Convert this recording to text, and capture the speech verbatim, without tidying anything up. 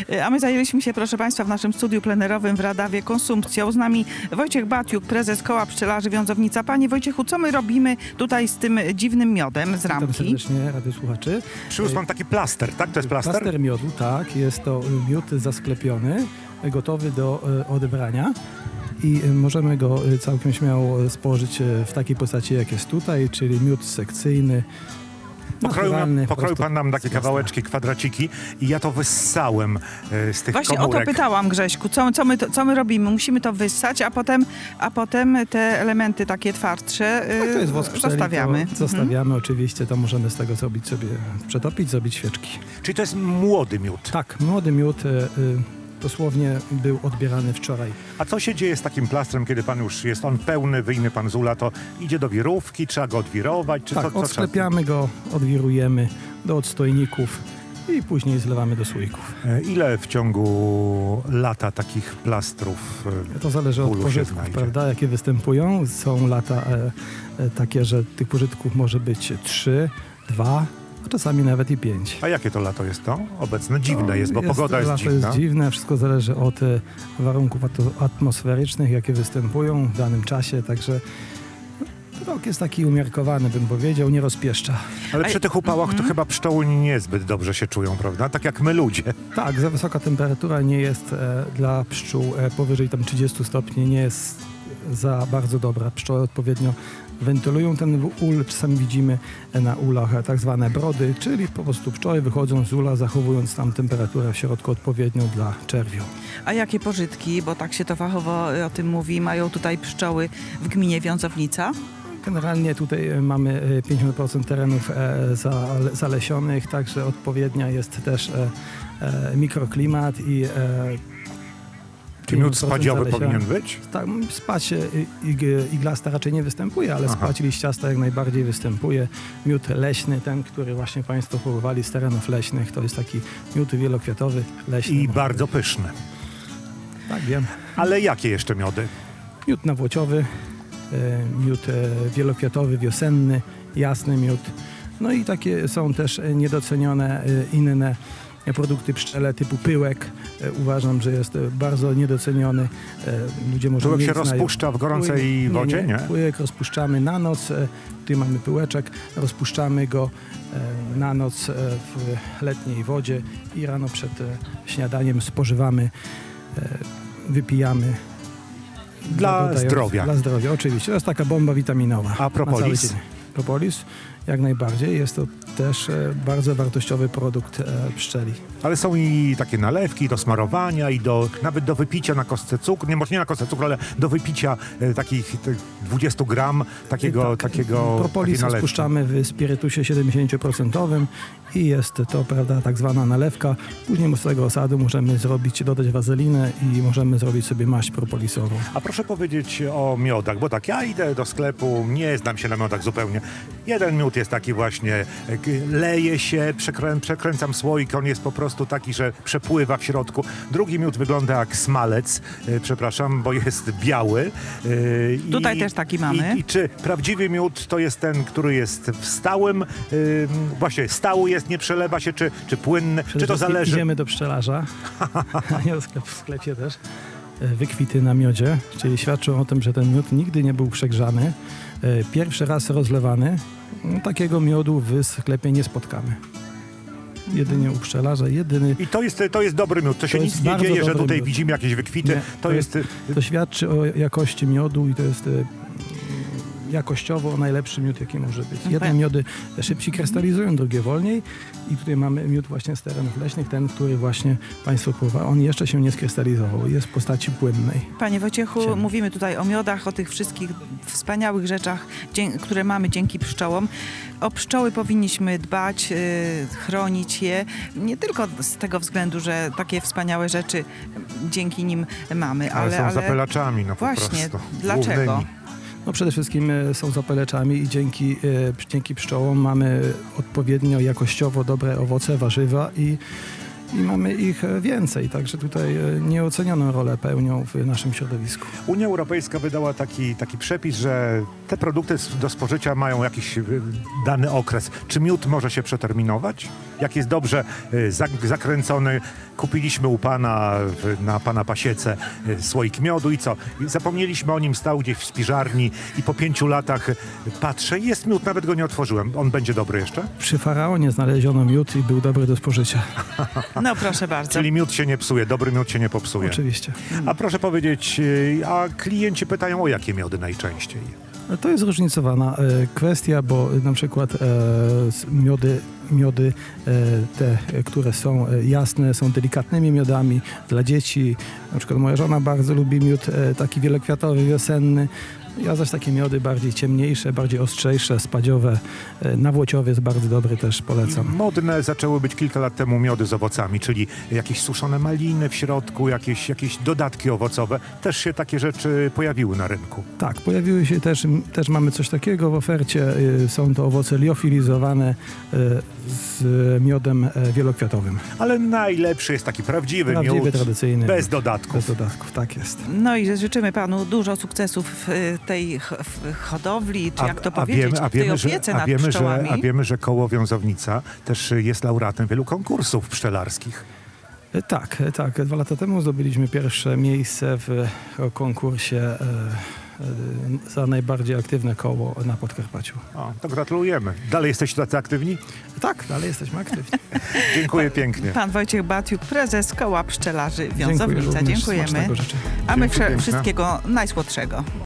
A my zajęliśmy się, proszę Państwa, w naszym studiu plenerowym w Radawie konsumpcją. Z nami Wojciech Batiuk, prezes Koła Pszczelarzy Wiązownica. Panie Wojciechu, co my robimy tutaj z tym dziwnym miodem z ramki? Witam serdecznie radiosłuchaczy. Przyniósł pan taki plaster, tak? To jest plaster? Plaster miodu, tak. Jest to miód zasklepiony, gotowy do e, odebrania. I możemy go całkiem śmiało spożyć w takiej postaci, jak jest tutaj, czyli miód sekcyjny. Pokroił, naturalny, pokroił po pan nam takie prostu kawałeczki, kwadraciki i ja to wyssałem e, z tych Właśnie komórek. o to pytałam, Grześku, co, co, my, to, co my robimy? Musimy to wyssać, a potem, a potem te elementy takie twardsze Tak, to jest wosk pszczeli, zostawiamy. to zostawiamy, mhm. Oczywiście, to możemy z tego zrobić sobie, przetopić, zrobić świeczki. Czyli to jest młody miód. Tak, młody miód y, y, dosłownie był odbierany wczoraj. A co się dzieje z takim plastrem, kiedy pan już jest on pełny, wyjmie pan z ula, to idzie do wirówki, trzeba go odwirować? Czy Tak, co, co odsklepiamy trzeba... go, odwirujemy do odstojników i później zlewamy do słójków. E, Ile w ciągu lata takich plastrów e, To zależy od ulu się pożytków, znajdzie? prawda, jakie występują. Są lata e, e, takie, że tych pożytków może być trzy, dwa, a czasami nawet i pięć. A jakie to lato jest to obecne? Dziwne To jest, bo pogoda jest lato dziwna. jest dziwne, wszystko zależy od e, warunków ato- atmosferycznych, jakie występują w danym czasie, także rok jest taki umiarkowany, bym powiedział, nie rozpieszcza. Ale A- przy tych upałach to chyba pszczoły niezbyt dobrze się czują, prawda? Tak jak my ludzie. Tak, za wysoka temperatura nie jest e, dla pszczół e, powyżej tam trzydziestu stopni, nie jest za bardzo dobra. Pszczoły odpowiednio wentylują ten ul, czasami widzimy e, na ulach e, tak zwane brody, czyli po prostu pszczoły wychodzą z ula, zachowując tam temperaturę w środku odpowiednią dla czerwiu. A jakie pożytki, bo tak się to fachowo o tym mówi, mają tutaj pszczoły w gminie Wiązownica? Generalnie tutaj e, mamy e, pięćdziesiąt procent terenów e, zale- zalesionych, także odpowiednia jest też e, e, mikroklimat i e, Czy miód pięćdziesiąt procent spadziowy zalesiony. powinien być? Tak, spać e, ig- iglasta raczej nie występuje, ale Aha. spać liściasta jak najbardziej występuje. Miód leśny, ten, który właśnie Państwo próbowali z terenów leśnych, to jest taki miód wielokwiatowy, leśny. I można bardzo powiedzieć. pyszny. Tak, wiem. Ale jakie jeszcze miody? Miód nawłociowy, e, miód e, wielokwiatowy, wiosenny, jasny miód. No i takie są też e, niedocenione e, inne e, produkty pszczele typu pyłek. E, uważam, że jest e, bardzo niedoceniony. E, ludzie może Pyłek nie się znają. rozpuszcza w gorącej Pyłek- wodzie, nie? Pyłek rozpuszczamy na noc. E, tutaj mamy pyłeczek. Rozpuszczamy go e, na noc e, w letniej wodzie i rano przed e, śniadaniem spożywamy, e, wypijamy. Dla Dodając- zdrowia. Dla zdrowia, oczywiście. To jest taka bomba witaminowa. A propolis? na cały dzień. Propolis? Jak najbardziej. Jest to też e, bardzo wartościowy produkt e, pszczeli. Ale są i takie nalewki do smarowania i do, nawet do wypicia na kostce cukru. Nie, może nie na kostce cukru, ale do wypicia e, takich te dwadzieścia gram takiego, Tak, takiego propolis takiej nalewki. rozpuszczamy w spirytusie siedemdziesiąt procent i jest to, prawda, tak zwana nalewka. Później z tego osadu możemy zrobić, dodać wazelinę i możemy zrobić sobie maść propolisową. A proszę powiedzieć o miodach, bo tak, ja idę do sklepu, nie znam się na miodach zupełnie. Jeden miód jest taki właśnie, e, k- leje się, przekrę, przekręcam słoik, on jest po prostu taki, że przepływa w środku. Drugi miód wygląda jak smalec, e, przepraszam, bo jest biały. E, i- Tutaj też taki mamy. I, I czy prawdziwy miód to jest ten, który jest w stałym, e, właśnie stały jest, nie przelewa się, czy, czy płynny, Przede czy to wszystkim zależy? Idziemy do pszczelarza, a nie do sklep, w sklepie też. E, Wykwity na miodzie, czyli świadczą o tym, że ten miód nigdy nie był przegrzany. E, Pierwszy raz rozlewany. No, takiego miodu w sklepie nie spotkamy. Jedynie u pszczelarza, jedyny. I to jest, to jest dobry miód, to się To nic jest nie bardzo dzieje, że dobry tutaj miód. widzimy jakieś wykwity, Nie, to, to jest... To świadczy o jakości miodu i to jest e, jakościowo najlepszy miód, jaki może być. Jedne Fajnie. miody szybciej krystalizują, drugie wolniej. I tutaj mamy miód właśnie z terenów leśnych, ten, który właśnie Państwo próbowali. On jeszcze się nie skrystalizował, jest w postaci płynnej. Panie Wojciechu, Ciemno. mówimy tutaj o miodach, o tych wszystkich wspaniałych rzeczach, dzie- które mamy dzięki pszczołom. O pszczoły powinniśmy dbać, y, chronić je, nie tylko z tego względu, że takie wspaniałe rzeczy dzięki nim mamy, Ale, ale... są ale zapylaczami, no po właśnie, prostu. dlaczego? Głównymi. No przede wszystkim e, są zapaleczami i dzięki, e, dzięki pszczołom mamy odpowiednio jakościowo dobre owoce, warzywa i, i mamy ich e, więcej. Także tutaj e, nieocenioną rolę pełnią w naszym środowisku. Unia Europejska wydała taki, taki przepis, że te produkty s- do spożycia mają jakiś y, dany okres. Czy miód może się przeterminować? jak jest dobrze y, zak- zakręcony. Kupiliśmy u pana w, na pana pasiece y, słoik miodu i co? I zapomnieliśmy o nim, stał gdzieś w spiżarni i po pięciu latach y, patrzę, jest miód, nawet go nie otworzyłem. On będzie dobry jeszcze? Przy Faraonie znaleziono miód i był dobry do spożycia. No proszę bardzo. Czyli miód się nie psuje, dobry miód się nie popsuje. Oczywiście. A proszę powiedzieć, y, a klienci pytają o jakie miody najczęściej? To jest zróżnicowana e, kwestia, bo na przykład e, s- miody, miody e, te, e, które są e, jasne, są delikatnymi miodami dla dzieci. Na przykład moja żona bardzo lubi miód e, taki wielokwiatowy, wiosenny. Ja zaś takie miody bardziej ciemniejsze, bardziej ostrzejsze, spadziowe. E, nawłociowiec bardzo dobry też polecam. Modne zaczęły być kilka lat temu miody z owocami, czyli jakieś suszone maliny w środku, jakieś, jakieś dodatki owocowe. Też się takie rzeczy pojawiły na rynku. Tak, pojawiły się też, też mamy coś takiego w ofercie. Y, Są to owoce liofilizowane y, z miodem e, wielokwiatowym. Ale najlepszy jest taki prawdziwy, Prawdziwy, miód, tradycyjny. bez miód. dodatków. Bez dodatków, tak jest. No i życzymy panu dużo sukcesów w y, tej ch- w hodowli, czy jak to powiedzieć, wiemy, a w tej wiemy, że, opiece a nad wiemy, że, pszczołami. a wiemy, że koło Wiązownica też jest laureatem wielu konkursów pszczelarskich. E, Tak, e, tak. Dwa lata temu zdobyliśmy pierwsze miejsce w e, konkursie e, e, za najbardziej aktywne koło na Podkarpaciu. O, to gratulujemy. Dalej jesteście tacy aktywni? Tak, dalej jesteśmy aktywni. Dziękuję pięknie. Pan Wojciech Batiuk, prezes Koła Pszczelarzy Dziękuję Wiązownica. również. Dziękujemy. Smacznego życzę. A my Dzięki wsze- piękne. wszystkiego najsłodszego.